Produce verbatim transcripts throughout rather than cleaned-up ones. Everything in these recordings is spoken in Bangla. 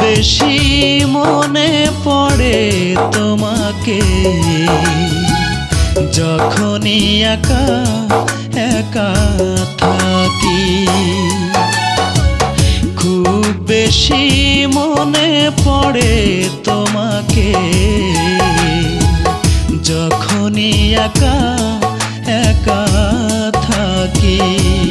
বেশি মনে পড়ে তোমাকে যখনই একা একা থাকি। খুব বেশি মনে পড়ে তোমাকে যখনই একা একা থাকি।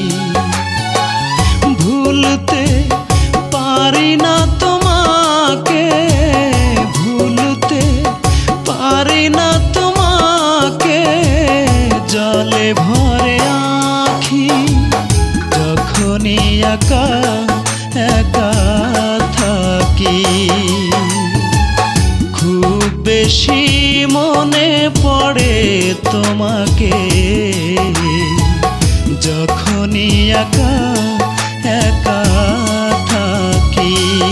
ভুলতে পারি না তোমাকে, ভুলতে পারি না তোমাকে, জলে ভরে আঁখি যখনই একা একা থাকি। খুব বেশি মনে পড়ে তোমাকে যখনই একা একা থাকি।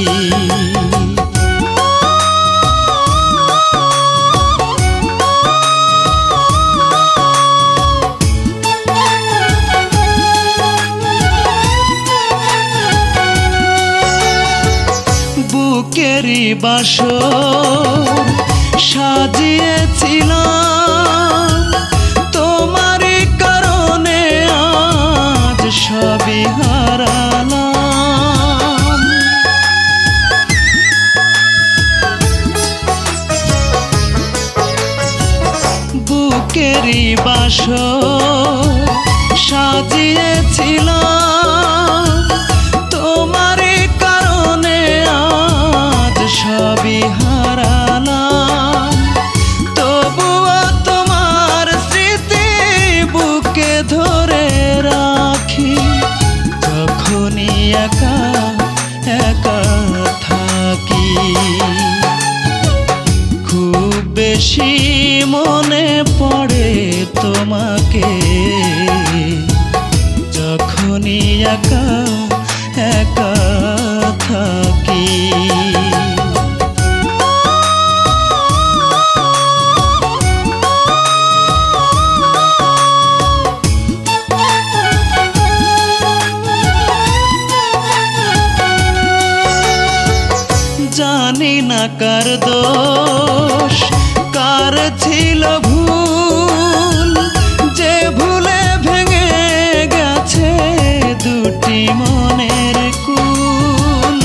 বুকেরই বাসর সাজিয়েছিলাম তোমারই কারণে, আজ সবই হারালাম। বুকেরই বাসর সাজিয়েছিলাম তোমারই কারণে, আজ সবই হারালাম। তবুও তোমার স্মৃতি বুকে ধরে রাখি যখনই একা একা থাকি। খুব বেশি মনে পড়ে তোমাকে যখনই একা একা থাকি। জানি না কার দোষ কার ছিল ভুল, যে ভুলে ভেঙে গেছে দুটি মনের কুল।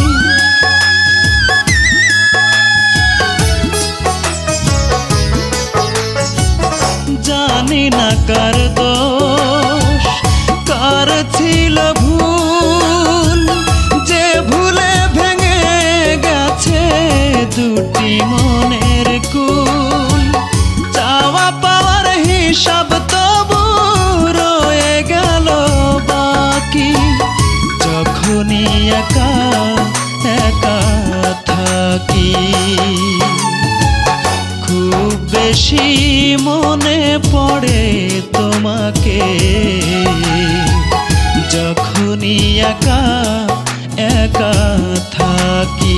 জানি না কার দোষ কার ছিল ভুল, যে ভুলে ভেঙে গেছে দুটি মনের কুল। চাওয়া পাওয়ার হিসাব তবু রয়ে গেল বাকি যখনই একা একা থাকি। খুব বেশি মনে পড়ে তোমাকে যখনই একা একা থাকি।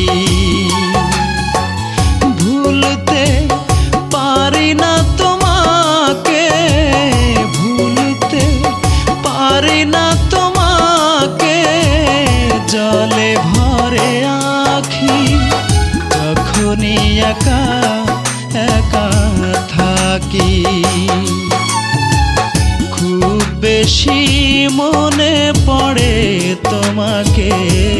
ভুলতে পারি না তোমাকে, ভুলতে পারি না তোমাকে, জলে ভরে আঁখি যখনই একা একা থাকি। খুব বেশি মনে পড়ে তোমাকে